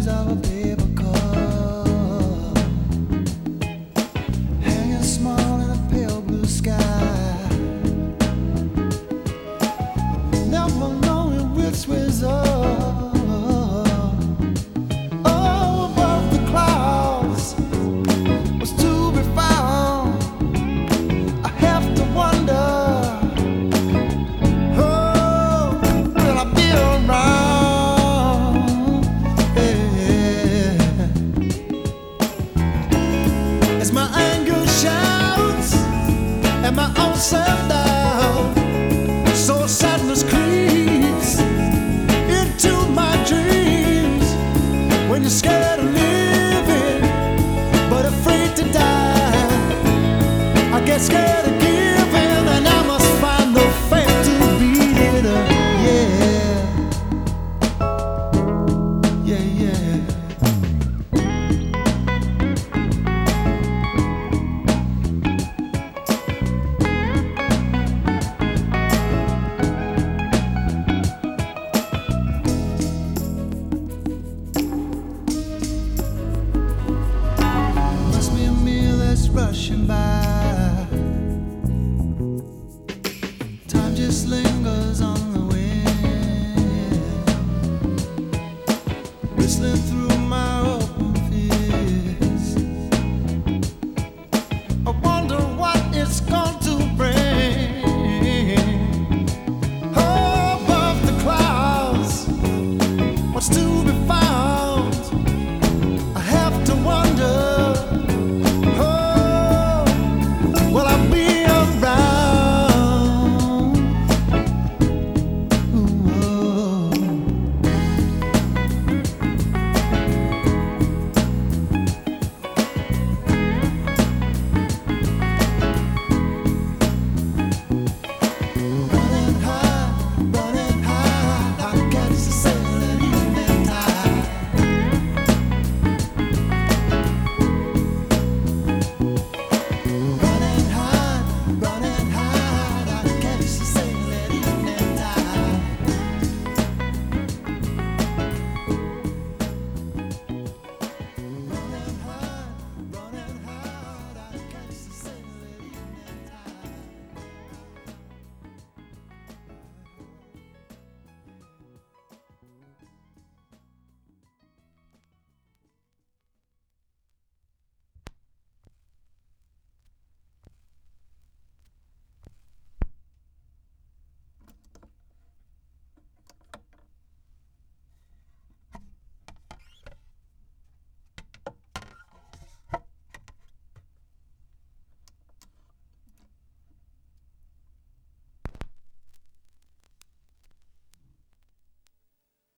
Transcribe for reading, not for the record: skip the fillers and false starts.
reflections of a paper cup, hanging small in a pale blue sky, never knowing which way's up. Oh, above the clouds was to be found. I have to wonder, oh, will I be around? Yeah. As my anger shouts and my own self-doubt, so sadness creeps into my dreams. When you're scared of living but afraid to die, I get scared of giving, and I must find the faith to beat it up. Yeah, yeah, yeah. Must be a meal that's rushing by. Time just lingers on the wind, whistling through